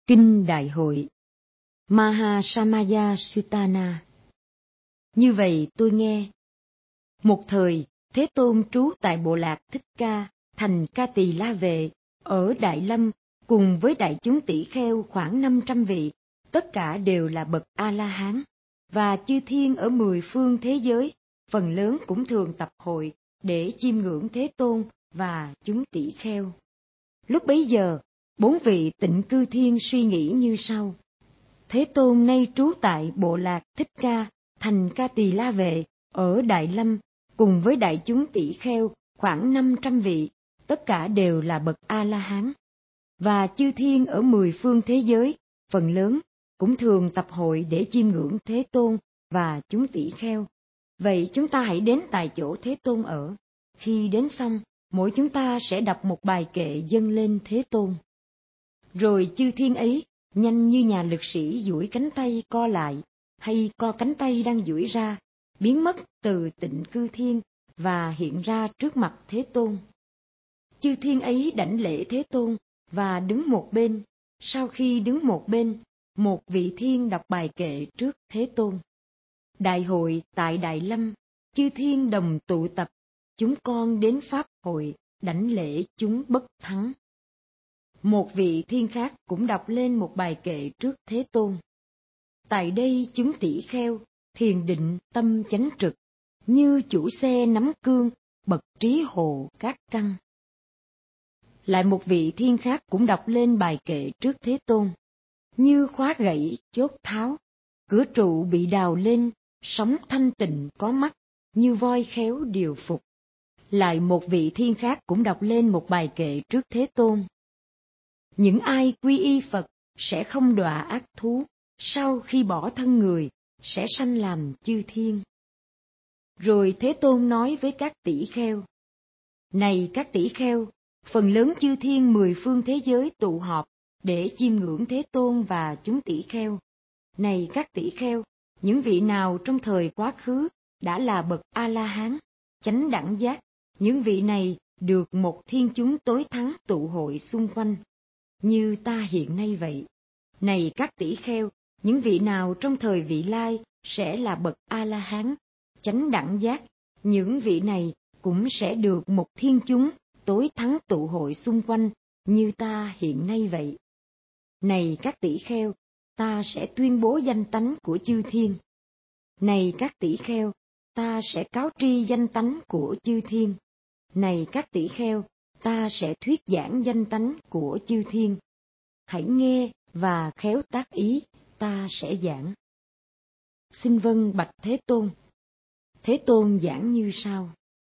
Kinh Đại hội Mahasamaya Sutana. Như vậy tôi nghe. Một thời, Thế Tôn trú tại Bộ Lạc Thích Ca, thành Ca Tỳ La Vệ, ở Đại Lâm, cùng với đại chúng tỷ kheo khoảng 500 vị, tất cả đều là bậc A-la-hán, và chư thiên ở 10 phương thế giới, phần lớn cũng thường tập hội để chiêm ngưỡng Thế Tôn và chúng tỷ kheo. Lúc bấy giờ, 4 vị Tịnh Cư Thiên suy nghĩ như sau: Thế Tôn nay trú tại Bộ Lạc Thích Ca, thành Ca Tỳ La Vệ, ở Đại Lâm, cùng với đại chúng tỷ kheo khoảng 500 vị, tất cả đều là bậc A-la-hán, và chư thiên ở 10 phương thế giới, phần lớn cũng thường tập hội để chiêm ngưỡng Thế Tôn và chúng tỷ kheo. Vậy chúng ta hãy đến tại chỗ Thế Tôn ở. Khi đến xong, mỗi chúng ta sẽ đọc một bài kệ dâng lên Thế Tôn. Rồi chư thiên ấy, nhanh như nhà lực sĩ duỗi cánh tay co lại, hay co cánh tay đang duỗi ra, biến mất từ Tịnh Cư Thiên và hiện ra trước mặt Thế Tôn. Chư thiên ấy đảnh lễ Thế Tôn và đứng một bên. Sau khi đứng một bên, một vị thiên đọc bài kệ trước Thế Tôn. Đại hội tại Đại Lâm, chư thiên đồng tụ tập, chúng con đến pháp hội đảnh lễ chúng bất thắng. Một vị thiên khác cũng đọc lên một bài kệ trước Thế Tôn. Tại đây chúng tỷ kheo, thiền định tâm chánh trực, như chủ xe nắm cương, bậc trí hồ các căn. Lại một vị thiên khác cũng đọc lên bài kệ trước Thế Tôn. Như khóa gãy, chốt tháo, cửa trụ bị đào lên, sóng thanh tịnh có mắt, như voi khéo điều phục. Lại một vị thiên khác cũng đọc lên một bài kệ trước Thế Tôn. Những ai quy y Phật sẽ không đọa ác thú, sau khi bỏ thân người, sẽ sanh làm chư thiên. Rồi Thế Tôn nói với các tỷ kheo: Này các tỷ kheo, phần lớn chư thiên 10 phương thế giới tụ họp để chiêm ngưỡng Thế Tôn và chúng tỷ kheo. Này các tỷ kheo, những vị nào trong thời quá khứ đã là bậc A-la-hán, chánh đẳng giác, những vị này được một thiên chúng tối thắng tụ hội xung quanh, như ta hiện nay vậy. Này các tỷ kheo, những vị nào trong thời vị lai sẽ là bậc A-la-hán, chánh đẳng giác, những vị này cũng sẽ được một thiên chúng tối thắng tụ hội xung quanh, như ta hiện nay vậy. Này các tỷ kheo, ta sẽ tuyên bố danh tánh của chư thiên. Này các tỷ kheo, ta sẽ cáo tri danh tánh của chư thiên. Này các tỷ kheo, ta sẽ thuyết giảng danh tánh của chư thiên. Hãy nghe và khéo tác ý, ta sẽ giảng. Xin vâng bạch Thế Tôn. Thế Tôn giảng như sau: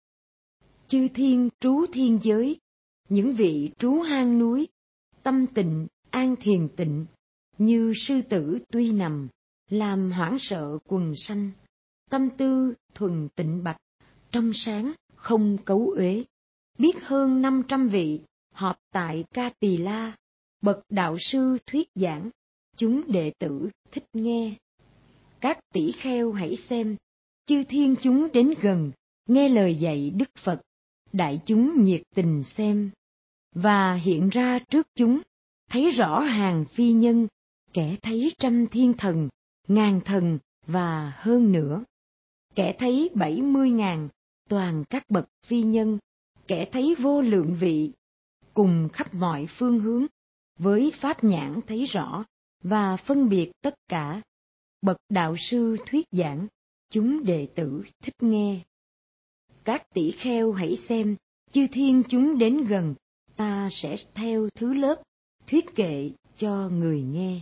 Chư thiên trú thiên giới, những vị trú hang núi, tâm tịnh, an thiền tịnh, như sư tử tuy nằm, làm hoảng sợ quần sanh, tâm tư thuần tịnh bạch, trong sáng, không cấu uế. Biết hơn 500 vị, họp tại Ca Tỳ La, bậc đạo sư thuyết giảng, chúng đệ tử thích nghe. Các tỷ kheo hãy xem, chư thiên chúng đến gần, nghe lời dạy Đức Phật, đại chúng nhiệt tình xem, và hiện ra trước chúng, thấy rõ hàng phi nhân, kẻ thấy trăm thiên thần, ngàn thần và hơn nữa. Kẻ thấy 70.000, toàn các bậc phi nhân, kẻ thấy vô lượng vị, cùng khắp mọi phương hướng, với pháp nhãn thấy rõ, và phân biệt tất cả. Bậc đạo sư thuyết giảng, chúng đệ tử thích nghe. Các tỷ kheo hãy xem, chư thiên chúng đến gần, ta sẽ theo thứ lớp, thuyết kệ cho người nghe.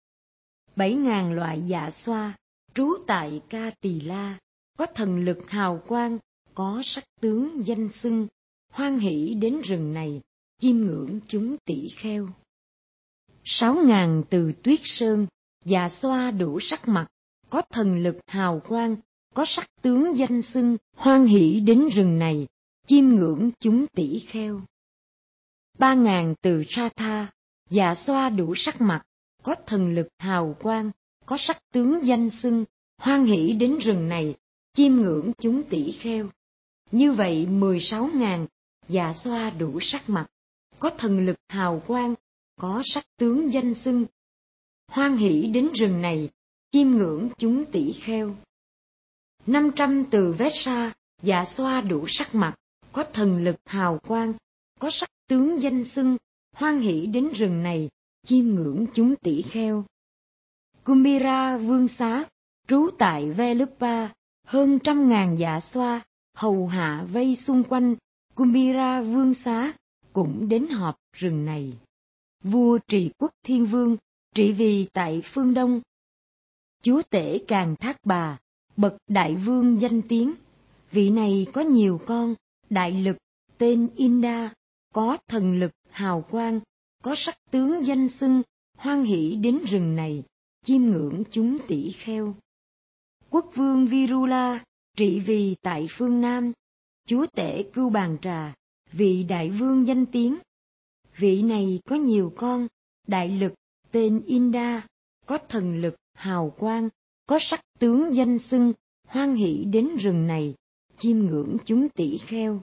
7.000 loại dạ xoa, trú tại Ca Tỳ La, có thần lực hào quang, có sắc tướng danh xưng, hoan hỷ đến rừng này, chiêm ngưỡng chúng tỷ kheo. 6.000 từ Tuyết Sơn, dạ xoa đủ sắc mặt, có thần lực hào quang, có sắc tướng danh xưng, hoan hỷ đến rừng này, chiêm ngưỡng chúng tỷ kheo. 3.000 từ Sa Tha, dạ xoa đủ sắc mặt, có thần lực hào quang, có sắc tướng danh xưng, hoan hỷ đến rừng này, chiêm ngưỡng chúng tỷ kheo. Như vậy 16.000 dạ xoa đủ sắc mặt, có thần lực hào quang, có sắc tướng danh xưng. Hoan hỷ đến rừng này, chiêm ngưỡng chúng tỷ kheo. 500 từ Vesa, dạ xoa đủ sắc mặt, có thần lực hào quang, có sắc tướng danh xưng, hoan hỷ đến rừng này, chiêm ngưỡng chúng tỷ kheo. Kumbhira vương xá, trú tại Velupa, hơn 100.000 dạ xoa, hầu hạ vây xung quanh, Kumbhira vương xá, cũng đến họp rừng này. Vua Trì Quốc Thiên Vương, trị vì tại phương Đông. Chúa tể Càn Thác Bà, bậc đại vương danh tiếng, vị này có nhiều con, đại lực, tên Inda, có thần lực hào quang, có sắc tướng danh xưng, hoan hỷ đến rừng này, chiêm ngưỡng chúng tỷ kheo. Quốc vương Virula, trị vì tại phương Nam, chúa tể Cưu Bàn Trà, vị đại vương danh tiếng, vị này có nhiều con, đại lực, tên Inda, có thần lực hào quang, có sắc tướng danh xưng, hoan hỷ đến rừng này, chiêm ngưỡng chúng tỷ kheo.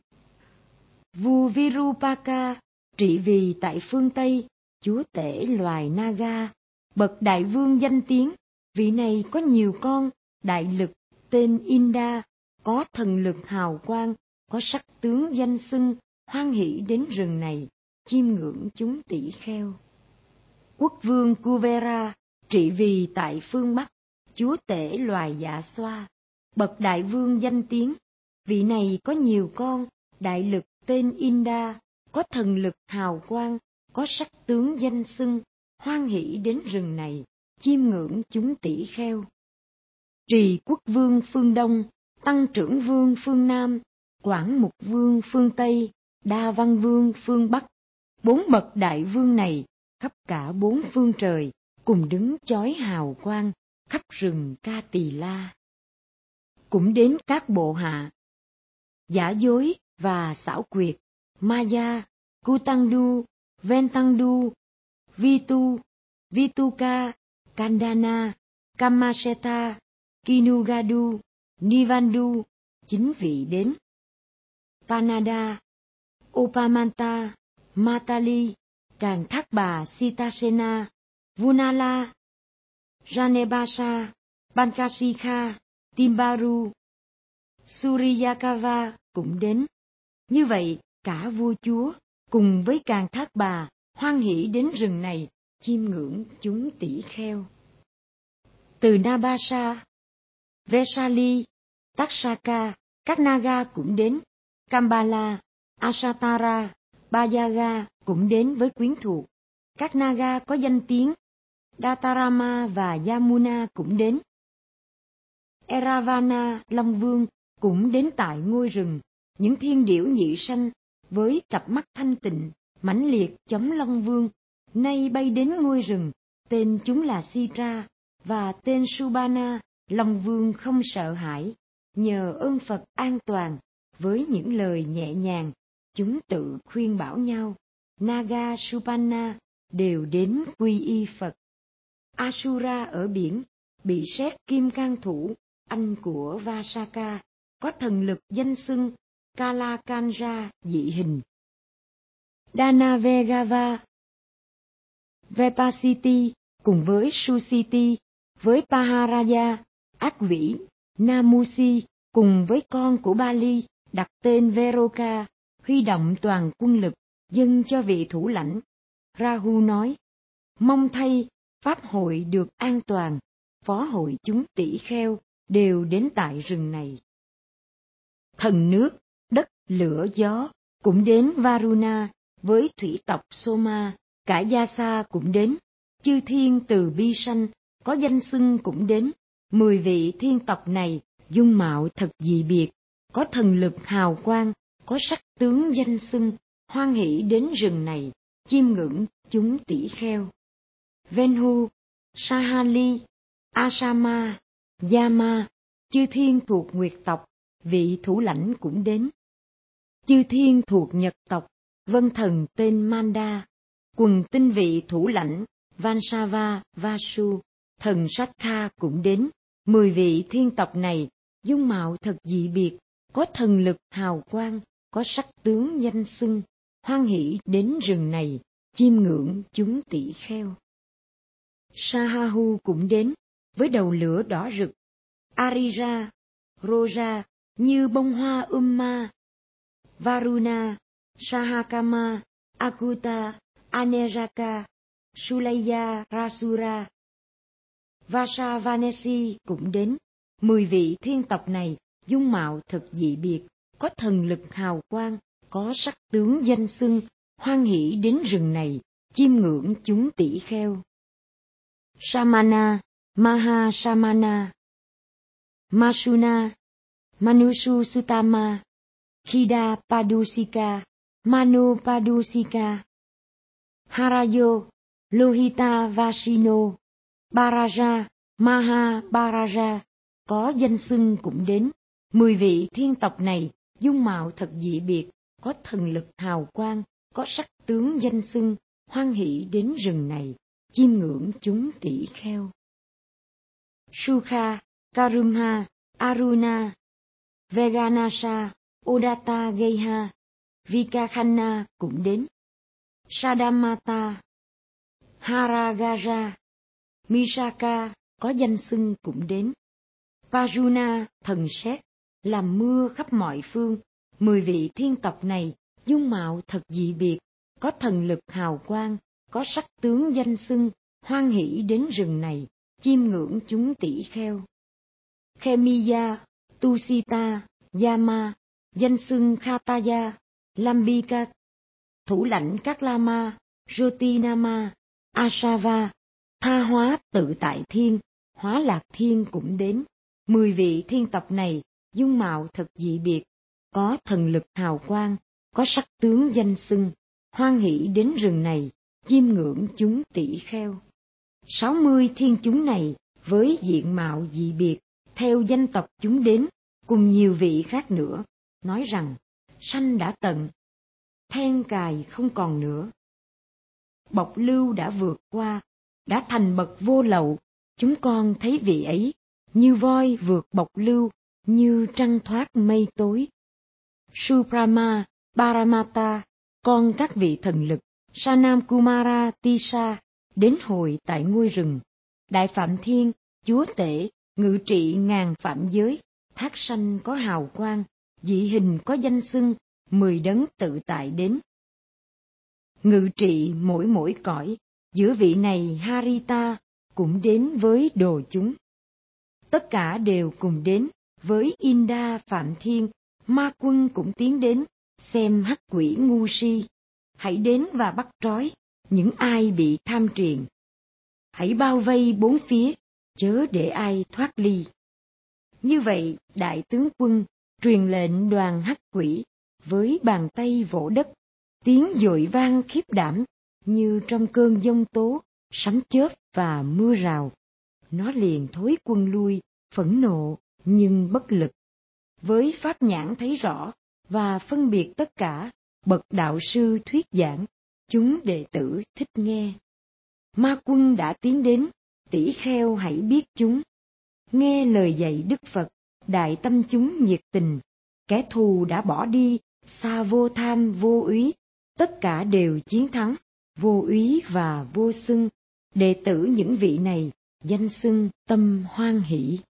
Vua Virupaka, trị vì tại phương Tây, chúa tể loài Naga, bậc đại vương danh tiếng, vị này có nhiều con, đại lực, tên Inda, có thần lực hào quang, có sắc tướng danh xưng, hoan hỷ đến rừng này, chiêm ngưỡng chúng tỷ kheo. Quốc vương Kuvera, trị vì tại phương Bắc, chúa tể loài dạ xoa, bậc đại vương danh tiếng, vị này có nhiều con, đại lực, tên Inda, có thần lực hào quang, có sắc tướng danh xưng, hoan hỷ đến rừng này, chiêm ngưỡng chúng tỷ kheo. Trì Quốc vương phương Đông, Tăng trưởng vương phương Nam, Quảng Mục vương phương Tây, Đa Văn vương phương Bắc, 4 bậc đại vương này, khắp cả 4 phương trời, cùng đứng chói hào quang, khắp rừng Ca Tỳ La. Cũng đến các bộ hạ, giả dối và xảo quyệt, Maya, Kutandu, Ventandu, Vitu, Vituka, Kandana, Kamaseta, Kinugadu, Nivandu, 9 vị đến. Panada, Upamanta, Matali, Càn Thác Bà Sitasena, Vunala, Janebasa, Pankashikha, Timbaru, Suryakava cũng đến. Như vậy, cả vua chúa, cùng với Càn Thác Bà, hoan hỷ đến rừng này, chiêm ngưỡng chúng tỷ kheo. Từ Nabasa, Vesali, Taksaka, các Naga cũng đến. Kambala, Asatara, Bayaga cũng đến với quyến thuộc. Các Naga có danh tiếng, Datarama và Yamuna cũng đến. Eravana, Long Vương, cũng đến tại ngôi rừng. Những thiên điểu nhị sanh, với cặp mắt thanh tịnh, mãnh liệt chống Long Vương, nay bay đến ngôi rừng, tên chúng là Sitra, và tên Subana, Long Vương không sợ hãi, nhờ ơn Phật an toàn, với những lời nhẹ nhàng, chúng tự khuyên bảo nhau, Naga Supana đều đến quy y Phật. Asura ở biển, bị sét kim can thủ, anh của Vasaka, có thần lực danh xưng, Kalakanja dị hình. Danavegava, Vepasiti cùng với Susiti, với Paharaja, Ác Vĩ, Namusi cùng với con của Bali, đặt tên Veroka, huy động toàn quân lực, dâng cho vị thủ lãnh. Rahu nói, mong thay, Pháp hội được an toàn, phó hội chúng tỷ kheo, đều đến tại rừng này. Thần nước, đất, lửa, gió, cũng đến Varuna, với thủy tộc Soma, cả Yasa cũng đến, chư thiên từ bi sanh, có danh xưng cũng đến, 10 vị thiên tộc này, dung mạo thật dị biệt, có thần lực hào quang, có sắc tướng danh xưng, hoan hỷ đến rừng này, chiêm ngưỡng chúng tỷ kheo. Venhu, Sahali, Asama, Yama, chư thiên thuộc Nguyệt tộc, vị thủ lãnh cũng đến. Chư thiên thuộc Nhật tộc, vân thần tên Manda, quần tinh vị thủ lãnh, Vansava, Vasu, thần Sakha cũng đến. 10 vị thiên tộc này, dung mạo thật dị biệt, có thần lực hào quang, có sắc tướng danh xưng, hoan hỷ đến rừng này, chiêm ngưỡng chúng tỷ kheo. Sahahu cũng đến, với đầu lửa đỏ rực, Arira, Roja như bông hoa ma, Varuna, Sahakama, Akuta, Aneraka, Sulaya Rasura, Vasavanesi cũng đến. 10 vị thiên tộc này dung mạo thật dị biệt, có thần lực hào quang, có sắc tướng danh xưng, hoan hỷ đến rừng này, chiêm ngưỡng chúng tỷ kheo. Samana, Mahasamana, Masuna, Manususutama, Khida Padusika, Manu Padusika, Harayo, Lohita Vasino, Baraja, Maha Baraja, có danh xưng cũng đến. 10 vị thiên tộc này dung mạo thật dị biệt, có thần lực hào quang, có sắc tướng danh xưng, hoan hỷ đến rừng này, chiêm ngưỡng chúng tỷ kheo. Sukha, Karumha, Aruna, Veganasa, Odata Geha, Vikakhanna cũng đến. Sadamata, Haragaja, Misaka có danh xưng cũng đến. Pajuna, thần sét, làm mưa khắp mọi phương. 10 vị thiên tộc này dung mạo thật dị biệt, có thần lực hào quang, có sắc tướng danh xưng, hoan hỷ đến rừng này, chiêm ngưỡng chúng tỷ kheo. Khemiya, Tusita, Yama, danh xưng Khataya, Lambika, thủ lãnh các Lama, Jotinama, Asava, tha hóa tự tại thiên, hóa lạc thiên cũng đến. 10 vị thiên tộc này dung mạo thật dị biệt, có thần lực hào quang, có sắc tướng danh xưng, hoan hỷ đến rừng này, chiêm ngưỡng chúng tỷ kheo. 60 thiên chúng này với diện mạo dị biệt, theo danh tộc chúng đến, cùng nhiều vị khác nữa, nói rằng, sanh đã tận, then cài không còn nữa. Bộc lưu đã vượt qua, đã thành bậc vô lậu, chúng con thấy vị ấy, như voi vượt bộc lưu, như trăng thoát mây tối. Suprama, Paramata, con các vị thần lực, Sanam Kumara Tisa, đến hồi tại ngôi rừng. Đại Phạm Thiên, Chúa Tể, ngự trị ngàn phạm giới, thác sanh có hào quang, dị hình có danh xưng, 10 đấng tự tại đến. Ngự trị mỗi cõi, giữa vị này Harita cũng đến với đồ chúng. Tất cả đều cùng đến với Inda Phạm Thiên, ma quân cũng tiến đến, xem hắc quỷ ngu si. Hãy đến và bắt trói những ai bị tham triền. Hãy bao vây bốn phía, chớ để ai thoát ly. Như vậy, đại tướng quân truyền lệnh đoàn hắc quỷ, với bàn tay vỗ đất, tiếng dội vang khiếp đảm, như trong cơn giông tố, sấm chớp và mưa rào. Nó liền thối quân lui, phẫn nộ nhưng bất lực. Với pháp nhãn thấy rõ và phân biệt tất cả, bậc đạo sư thuyết giảng, chúng đệ tử thích nghe. Ma quân đã tiến đến, tỷ kheo hãy biết chúng. Nghe lời dạy Đức Phật, đại tâm chúng nhiệt tình. Kẻ thù đã bỏ đi, xa vô tham vô úy, tất cả đều chiến thắng, vô úy và vô xưng. Đệ tử những vị này danh xưng tâm hoan hỷ.